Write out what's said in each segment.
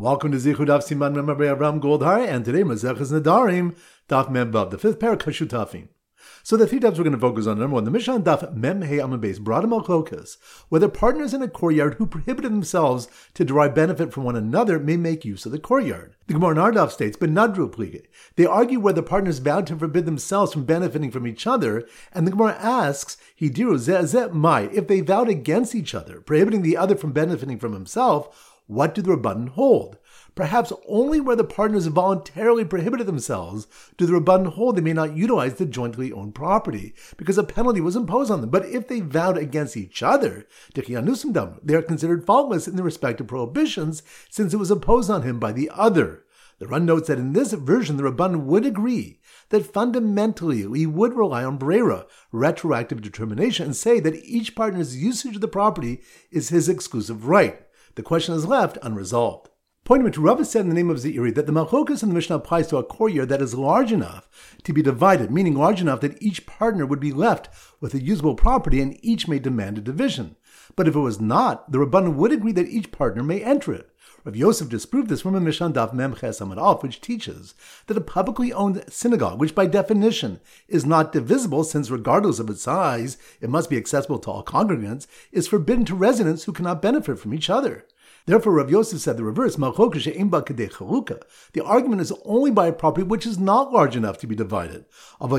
Welcome to Zichud Daf Siman Mem Rabbi Avram Goldhar, and today Maseches Nedarim, Daf Mem Vav, the fifth parak Hashutafim. So the three dafs we're going to focus on. Number one, the Mishnah Daf Mem Hey Amud Beis brought him al whether partners in a courtyard who prohibited themselves to derive benefit from one another may make use of the courtyard. The Gemara in our daf states, but Nadru Plige. They argue whether partners vowed to forbid themselves from benefiting from each other, and the Gemara asks, Hidiru Zeh Mai, if they vowed against each other, prohibiting the other from benefiting from himself, what do the Rabbanan hold? Perhaps only where the partners voluntarily prohibited themselves do the Rabbanan hold they may not utilize the jointly owned property, because a penalty was imposed on them. But if they vowed against each other, they are considered faultless in the respective prohibitions, since it was imposed on him by the other. The Ran notes that in this version, the Rabbanan would agree that fundamentally he would rely on brera, retroactive determination, and say that each partner's usage of the property is his exclusive right. The question is left unresolved. Pointing to Rava said in the name of Zeiri that the Malchokas in the Mishnah applies to a courtyard that is large enough to be divided, meaning large enough that each partner would be left with a usable property and each may demand a division. But if it was not, the Rabbanan would agree that each partner may enter it. Rav Yosef disproved this from a Mishnah Daf Mem Ches Amud Aleph, which teaches that a publicly owned synagogue, which by definition is not divisible since regardless of its size, it must be accessible to all congregants, is forbidden to residents who cannot benefit from each other. Therefore, Rav Yosef said the reverse, the argument is only by a property which is not large enough to be divided. But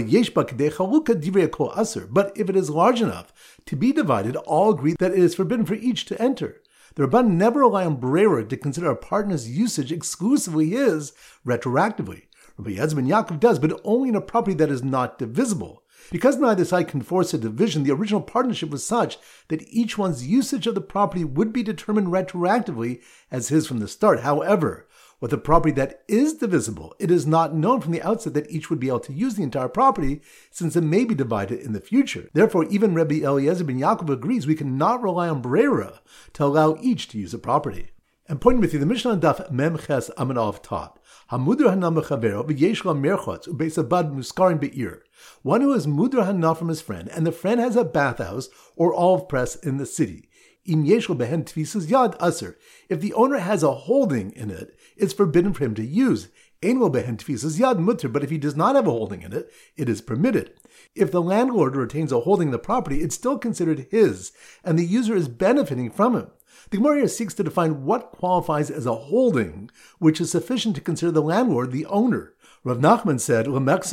if it is large enough to be divided, all agree that it is forbidden for each to enter. The Rabbanan never rely on brera to consider a partner's usage exclusively his retroactively. Rabbi Eliezer ben Yaakov does, but only in a property that is not divisible. Because neither side can force a division, the original partnership was such that each one's usage of the property would be determined retroactively as his from the start. However, with a property that is divisible, it is not known from the outset that each would be able to use the entire property, since it may be divided in the future. Therefore, even Rabbi Eliezer ben Yaakov agrees we cannot rely on brera to allow each to use a property. And pointing with you, the Mishnah Daf Mem Ches Amud Aleph taught, Hamudra Hana Mechavero v'yesh la merchotz u'beisabad muskarin be'ir. One who is mudra hana from his friend, and the friend has a bathhouse or olive press in the city. Im yeshlo behen tfisas yad aser. If the owner has a holding in it, it's forbidden for him to use. Ein lo behen tfisas yad mutter. But if he does not have a holding in it, it is permitted. If the landlord retains a holding in the property, it's still considered his, and the user is benefiting from him. The Gemara here seeks to define what qualifies as a holding, which is sufficient to consider the landlord the owner. Rav Nachman said,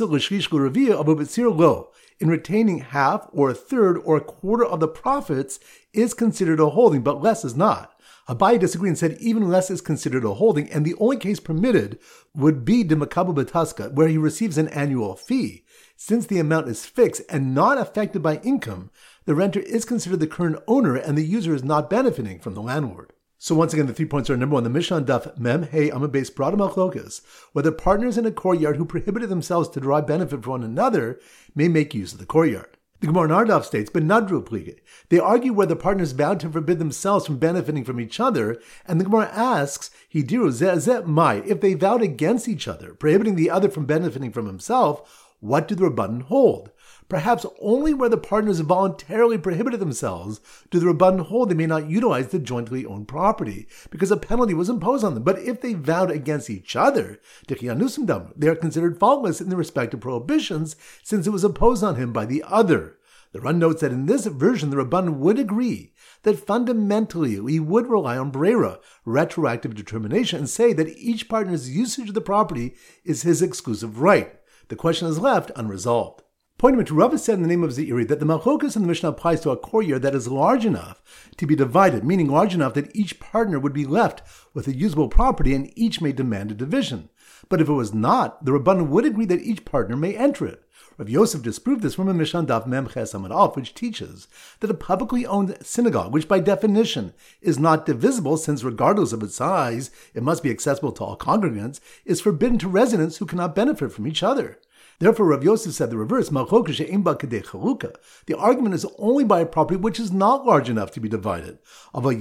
in retaining half or a third or a quarter of the profits is considered a holding, but less is not. Abaye disagreed and said even less is considered a holding, and the only case permitted would be de makabu betaska, where he receives an annual fee. Since the amount is fixed and not affected by income, the renter is considered the current owner and the user is not benefiting from the landlord. So once again, the 3 points are: number one, the Mishnah Daf Mem Hey Amud Beis brought him al whether partners in a courtyard who prohibited themselves to derive benefit from one another may make use of the courtyard. The Gemara in our daf states, but Nadru Plige. They argue whether partners vowed to forbid themselves from benefiting from each other, and the Gemara asks, Hidiru Zeh Mai, if they vowed against each other, prohibiting the other from benefiting from himself, what do the Rabbanan hold? Perhaps only where the partners voluntarily prohibited themselves do the Rabbanan hold they may not utilize the jointly owned property, because a penalty was imposed on them. But if they vowed against each other, they are considered faultless in the respective prohibitions, since it was imposed on him by the other. The Ran notes that in this version, the Rabbanan would agree that fundamentally he would rely on brera, retroactive determination, and say that each partner's usage of the property is his exclusive right. The question is left unresolved. Pointing to Rava said in the name of Zeiri that the Malchokas in the Mishnah applies to a courtyard that is large enough to be divided, meaning large enough that each partner would be left with a usable property and each may demand a division. But if it was not, the Rabbanan would agree that each partner may enter it. Rav Yosef disproved this from a Mishnah Daf Mem Ches Amud Aleph, which teaches that a publicly owned synagogue, which by definition is not divisible since regardless of its size, it must be accessible to all congregants, is forbidden to residents who cannot benefit from each other. Therefore, Rav Yosef said the reverse, the argument is only by a property which is not large enough to be divided. But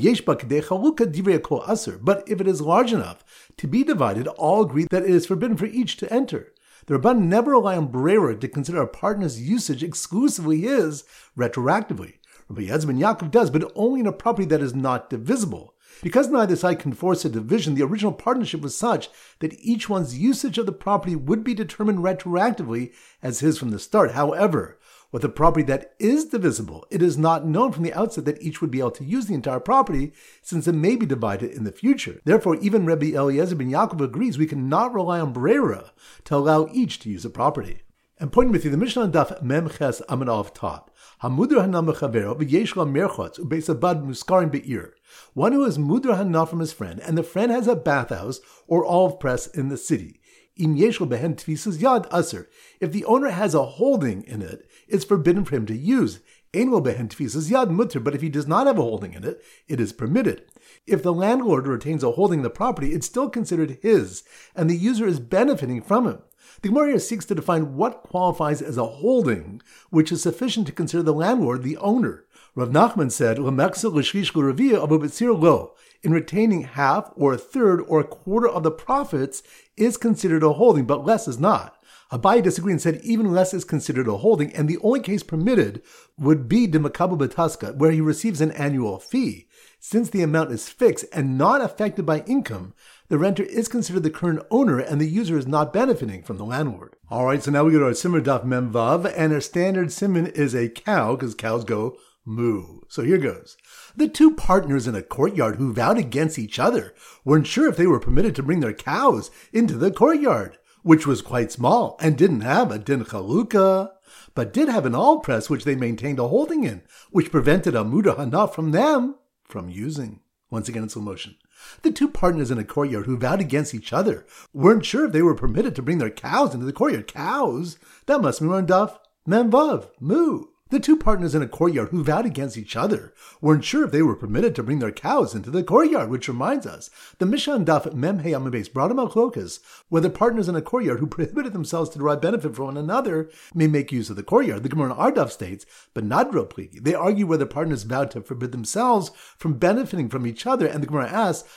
if it is large enough to be divided, all agree that it is forbidden for each to enter. The Rabbanan never rely on brera to consider a partner's usage exclusively his retroactively. Rabbi Eliezer ben Yaakov does, but only in a property that is not divisible. Because neither side can force a division, the original partnership was such that each one's usage of the property would be determined retroactively as his from the start. However, with a property that is divisible, it is not known from the outset that each would be able to use the entire property, since it may be divided in the future. Therefore, even Rabbi Eliezer ben Yaakov agrees we cannot rely on Brera to allow each to use a property. And pointing with you, the Mishnah on Daf Mem Ches Amud Aleph taught, Hamudr Hana Mechavero v'yesh la merchotz ubeis abad muskarim be'ir. One who is Mudr Hana from his friend, and the friend has a bathhouse or olive press in the city. Im yesh lo behen tfisas yad aser. If the owner has a holding in it, it's forbidden for him to use. Ein lo behen tfisas yad mutter. But if he does not have a holding in it, it is permitted. If the landlord retains a holding in the property, it's still considered his, and the user is benefiting from him. The Gemara here seeks to define what qualifies as a holding, which is sufficient to consider the landlord the owner. Rav Nachman said, in retaining half or a third or a quarter of the profits is considered a holding, but less is not. Abaye disagreed and said even less is considered a holding, and the only case permitted would be de makabel betaska, where he receives an annual fee. Since the amount is fixed and not affected by income, the renter is considered the current owner and the user is not benefiting from the landlord. Alright, so now we go to our Simmer Daf Mem Vav, and our standard simon is a cow, because cows go moo. So here goes. The two partners in a courtyard who vowed against each other weren't sure if they were permitted to bring their cows into the courtyard, which was quite small and didn't have a din chalukah, but did have an all press which they maintained a holding in, which prevented a muda hana from them from using. Once again in slow motion. The two partners in a courtyard who vowed against each other weren't sure if they were permitted to bring their cows into the courtyard. Cows? That must be on Daf Mem Vav, moo. The two partners in a courtyard who vowed against each other weren't sure if they were permitted to bring their cows into the courtyard, which reminds us, the Mishnah on Daf Mem Hey Amud Beis brought about chlokas, whether partners in a courtyard who prohibited themselves to derive benefit from one another may make use of the courtyard. The Gemara in our Daf states, but not real pligi. They argue whether partners vowed to forbid themselves from benefiting from each other, and the Gemara asks,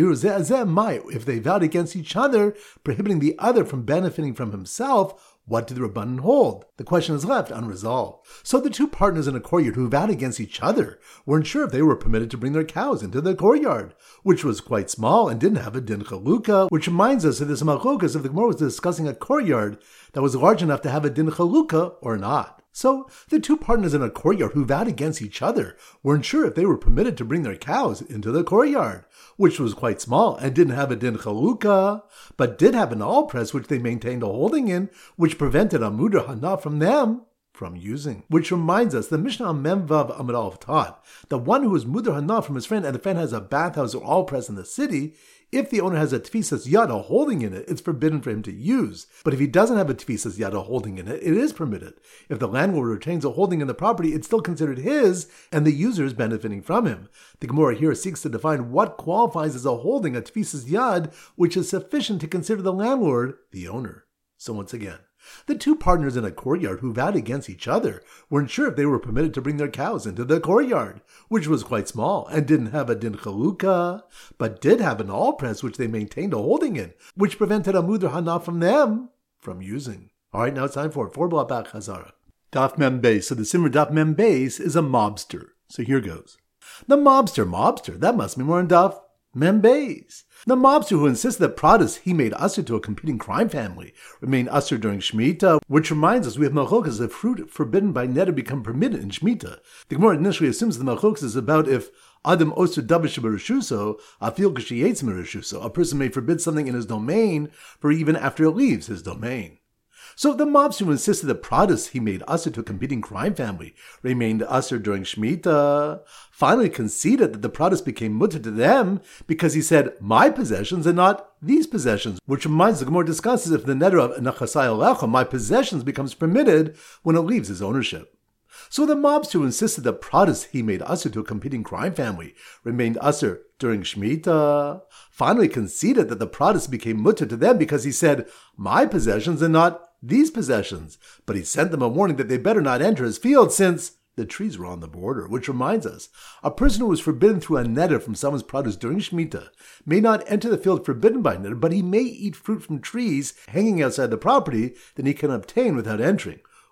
if they vowed against each other, prohibiting the other from benefiting from himself, what did the Rabbanan hold? The question is left unresolved. So the two partners in a courtyard who vowed against each other weren't sure if they were permitted to bring their cows into the courtyard, which was quite small and didn't have a din chalukah, which reminds us of this machlokas if the Gemara was discussing a courtyard that was large enough to have a din chalukah or not. So the two partners in a courtyard who vowed against each other weren't sure if they were permitted to bring their cows into the courtyard, which was quite small and didn't have a din chalukah, but did have an all press which they maintained a holding in, which prevented a muda hana from them from using. Which reminds us, the Mishnah on Mem Vav Amud Aleph taught that one who is mudar hana from his friend and the friend has a bathhouse or all press in the city, if the owner has a tfisas yad, a holding in it, it's forbidden for him to use. But if he doesn't have a tfisas yad, a holding in it, it is permitted. If the landlord retains a holding in the property, it's still considered his, and the user is benefiting from him. The Gemara here seeks to define what qualifies as a holding, a tfisas yad, which is sufficient to consider the landlord the owner. So once again, the two partners in a courtyard who vowed against each other weren't sure if they were permitted to bring their cows into the courtyard, which was quite small and didn't have a din chalukah, but did have an all press which they maintained a holding in, which prevented a mudar hana from them from using. Alright, now it's time for 4 block back Chazara. Daf Mem Beis. So the Simmer Daf Mem Beis is a mobster. So here goes. The mobster, that must be more in Daf Mem Beis. The mobster who insisted that produce he made usher to a competing crime family remained usher during Shemitah, which reminds us we have machlokas if fruit forbidden by neder become permitted in Shemitah. The Gemara initially assumes the machlokas is about if Adam oster davish b'reshuso, afil k'sheyetz m'reshuso, a person may forbid something in his domain for even after it leaves his domain. So the mobster who insisted that produce he made usher to a competing crime family remained usher during Shemitah finally conceded that the produce became mutter to them because he said, my possessions and not these possessions, which reminds the Gemara discusses if the neder of nachasai alecha, my possessions, becomes permitted when it leaves his ownership. So the mobster who insisted that produce he made usher to a competing crime family remained usher during Shemitah finally conceded that the produce became mutter to them because he said, my possessions and not these possessions, but he sent them a warning that they better not enter his field since the trees were on the border, which reminds us, a person who was forbidden through a neder from someone's produce during Shemitah may not enter the field forbidden by neder, but he may eat fruit from trees hanging outside the property that he can obtain without entering.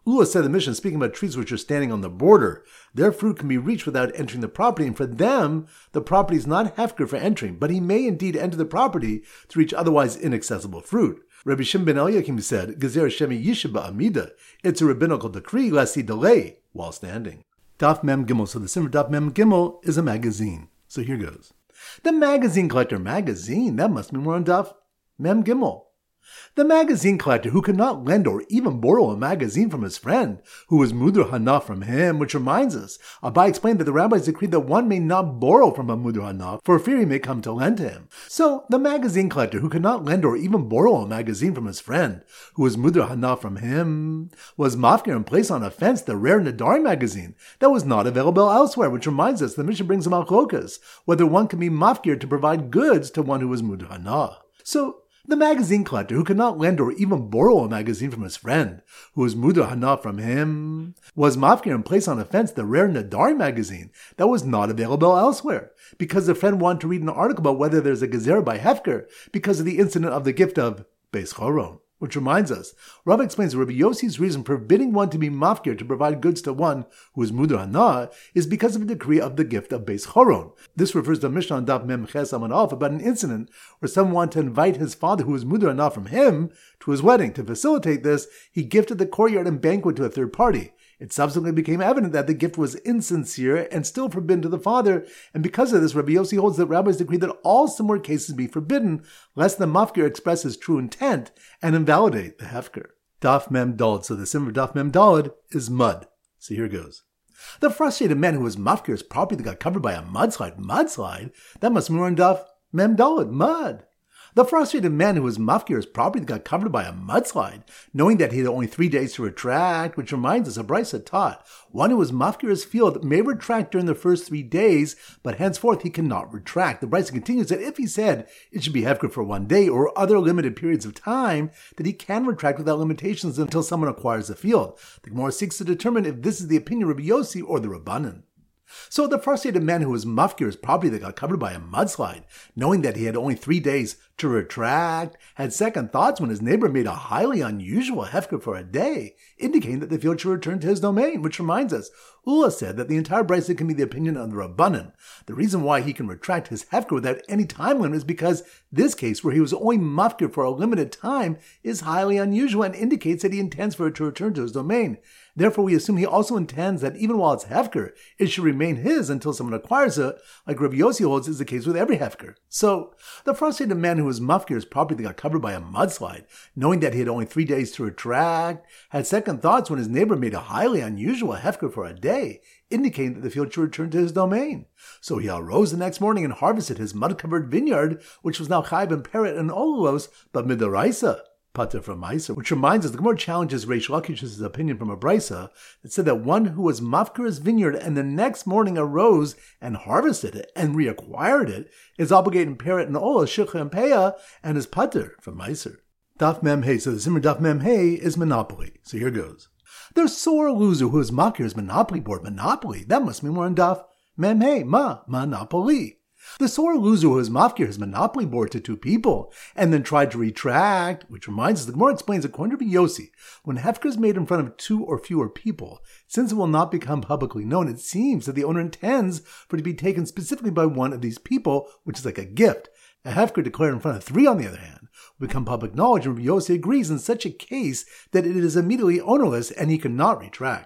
Ula said the Mishnah, speaking about trees which are standing on the border, their fruit can be reached without entering the property, and for them, the property is not hefker for entering, but he may indeed enter the property to reach otherwise inaccessible fruit. Rabbi Shimon ben Eliakim said, Gezer Shemi Yishiba Amida, it's a rabbinical decree lest he delay while standing. Daf Mem Gimel. So the Simmer Daf Mem Gimel is a magazine. So here goes. The magazine collector magazine, that must be more on Daf Mem Gimel. The magazine collector who could not lend or even borrow a magazine from his friend, who was Mudr Hana from him, which reminds us, Abai explained that the rabbis decreed that one may not borrow from a Mudr Hana for fear he may come to lend to him. So, the magazine collector who could not lend or even borrow a magazine from his friend, who was Mudr Hana from him, was mafkir and placed on a fence the rare Nadar magazine that was not available elsewhere, which reminds us the Mishnah brings about Chlokas, whether one can be mafkir to provide goods to one who was Mudr Hana. So, the magazine collector who could not lend or even borrow a magazine from his friend, who was Mudr Hana from him, was mafkir and placed on a fence the rare Nadar magazine that was not available elsewhere, because the friend wanted to read an article about whether there's a gezer by hefker because of the incident of the gift of Beis Choron. Which reminds us, Rav explains that Rabbi Yossi's reason for forbidding one to be mafkir to provide goods to one who is Mudr Hana is because of a decree of the gift of Beis Choron. This refers to a Mishnah on Daf Mem Ches Amud Aleph about an incident where someone wanted to invite his father, who was Mudr Hana from him, to his wedding. To facilitate this, he gifted the courtyard and banquet to a third party. It subsequently became evident that the gift was insincere and still forbidden to the father, and because of this, Rabbi Yossi holds that rabbis decree that all similar cases be forbidden, lest the mafkir express his true intent and invalidate the hefker. Daf Mem Daled. So the symbol of Daf Mem Daled is mud. So here goes. The frustrated man who was mafkir's property that got covered by a mudslide, that must be more on Daf Mem Daled, mud. The frustrated man who was mafkir's property that got covered by a mudslide, knowing that he had only 3 days to retract, which reminds us, a Brisa taught, one who was mafkir's field may retract during the first 3 days, but henceforth he cannot retract. The Brisa continues that if he said it should be hefker for 1 day or other limited periods of time, that he can retract without limitations until someone acquires the field. The Gemara seeks to determine if this is the opinion of Rabbi Yossi or the Rabbanan. So the frustrated man who was mafkir's property that got covered by a mudslide, knowing that he had only 3 days to retract, had second thoughts when his neighbor made a highly unusual hefker for a day, indicating that the field should return to his domain, which reminds us, Ula said that the entire Brisa can be the opinion of the Rabbanan. The reason why he can retract his hefker without any time limit is because this case, where he was only mafkir for a limited time, is highly unusual and indicates that he intends for it to return to his domain. Therefore, we assume he also intends that even while it's hefker, it should remain his until someone acquires it, like Rabbi Yossi holds is the case with every hefker. So, the frustrated man who was mafkir's property that got covered by a mudslide, knowing that he had only 3 days to retract, had second thoughts when his neighbor made a highly unusual hefker for a day, indicating that the field should return to his domain. So he arose the next morning and harvested his mud-covered vineyard, which was now chayv and peret and olulos, but midaraisa, pater from Meiser, which reminds us the Gemara challenges Reish Lakish's opinion from a Brisa that said that one who was mafkir his vineyard and the next morning arose and harvested it and reacquired it is obligated in peret and olah, shikha and peah, and is pater from Meiser. Daf Mem Hey. So the Zimmer Daf Mem Hey is monopoly. So here goes. The sore loser who is mafkir's monopoly board. Monopoly, that must be more in Daf Mem Hey. Monopoly. The sore loser who has mafkir his monopoly board to 2 people and then tried to retract, which reminds us, the Gemara explains, according to Rabbi Yossi, when hefker is made in front of 2 or fewer people, since it will not become publicly known, it seems that the owner intends for it to be taken specifically by one of these people, which is like a gift. A hefker declared in front of 3, on the other hand, will become public knowledge, and Rabbi Yossi agrees in such a case that it is immediately ownerless and he cannot retract.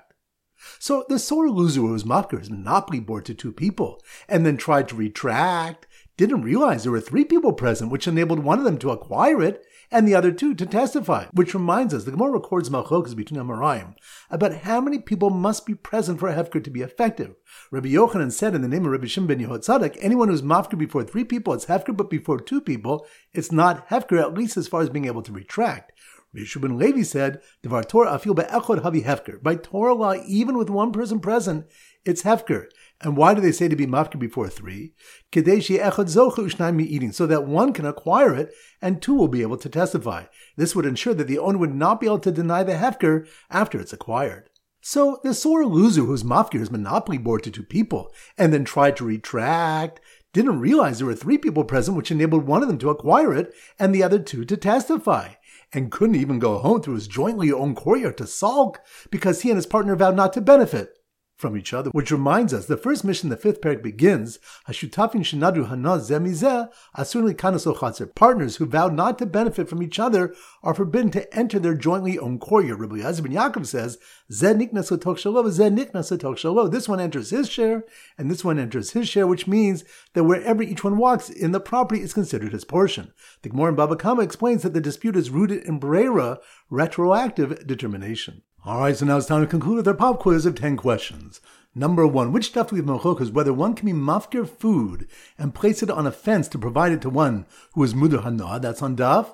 So the sore loser who was mafkir his monopoly board to 2 people and then tried to retract didn't realize there were 3 people present, which enabled one of them to acquire it and the other 2 to testify. Which reminds us, the Gemara records machlokas between Amoraim about how many people must be present for a hefker to be effective. Rabbi Yochanan said in the name of Rabbi Shimon ben Yehotzadok, anyone who's mafkir before 3 people, it's hefker, but before 2 people, it's not hefker, at least as far as being able to retract. Yeshua ben Levi said, Devar Torah afil be'echod havi hefker. By Torah law, even with 1 person present, it's hefker. And why do they say to be mafkir before 3? Kedei she'echad zocha u'shnayim mi'eating, so that 1 can acquire it and 2 will be able to testify. This would ensure that the owner would not be able to deny the hefker after it's acquired. So the sore loser who's mafkir his monopoly board to 2 people and then tried to retract didn't realize there were 3 people present, which enabled one of them to acquire it and the other 2 to testify, and couldn't even go home through his jointly owned courtyard to sulk because he and his partner vowed not to benefit from each other. Which reminds us, the first mission, the 5th parak begins, Hashutafin shenadru hana zeh mizeh, asur likanos chatzer. Partners who vowed not to benefit from each other are forbidden to enter their jointly owned courtyard. Rabbi Eliezer ben Yaakov says, Zeh niknas l'tok shelo, zeh niknas l'tok shelo. This one enters his share, and this one enters his share, which means that wherever each one walks in the property is considered his portion. The Gemara in Baba Kama explains that the dispute is rooted in Breira, retroactive determination. Alright, so now it's time to conclude with our pop quiz of 10 questions. Number 1, which stuff do we have machlokas whether one can be mafkir food and place it on a fence to provide it to one who is mudar hana? That's on daf.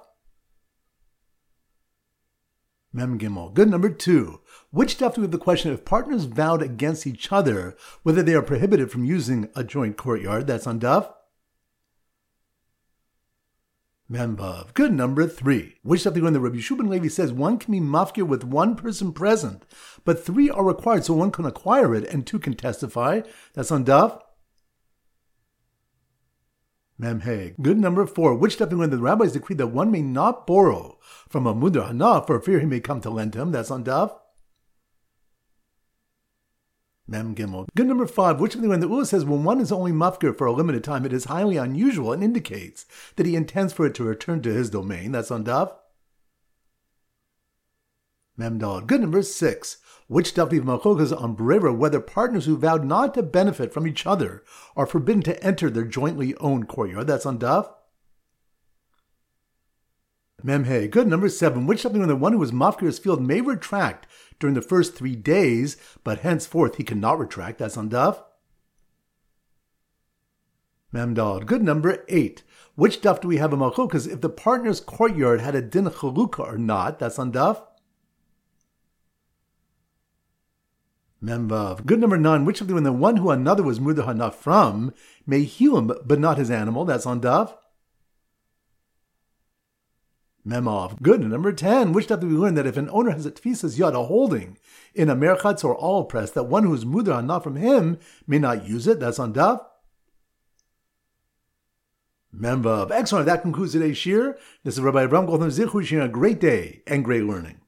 Mem Gimel. Good. Number 2, which stuff do we have the question if partners vowed against each other whether they are prohibited from using a joint courtyard? That's on daf. Membav. Good. Number 3. Which stuff do we learn that Rabbi Yeshua ben Levi says one can be mafkir with 1 person present, but 3 are required so 1 can acquire it and 2 can testify? That's on daf. Memhe. Good. Number 4. Which stuff do we learn that the rabbis decreed that 1 may not borrow from a mudar hana for fear he may come to lend him? That's on daf. Mem Gimel. Good. Number 5. Which something when the Ula says when one is only mafkir for a limited time, it is highly unusual and indicates that he intends for it to return to his domain. That's on daf. Mem Dal. Good. Number 6. Which stuff do we have machlokas on Breira whether partners who vowed not to benefit from each other are forbidden to enter their jointly owned courtyard? That's on daf. Memhe. Good. Number 7. Which something when the one who was mafkir his field may retract during the first 3 days, but henceforth he cannot retract? That's on daf. Memdal. Good. Number 8. Which daf do we have a machlokas if the partner's courtyard had a din chalukah or not? That's on daf. Memvav. Good. Number 9. Which of the when the one who another was mudar hana from may heal him but not his animal? That's on daf. Memov. Good. Number 10. Which stuff do we learn that if an owner has a tfisas yad, a holding, in a merchatz or all press, that one who is mudar hana from him may not use it? That's on daf. Memvav. Excellent. That concludes today's shir. This is Rabbi Avram Goldman Zichu sharing a great day and great learning.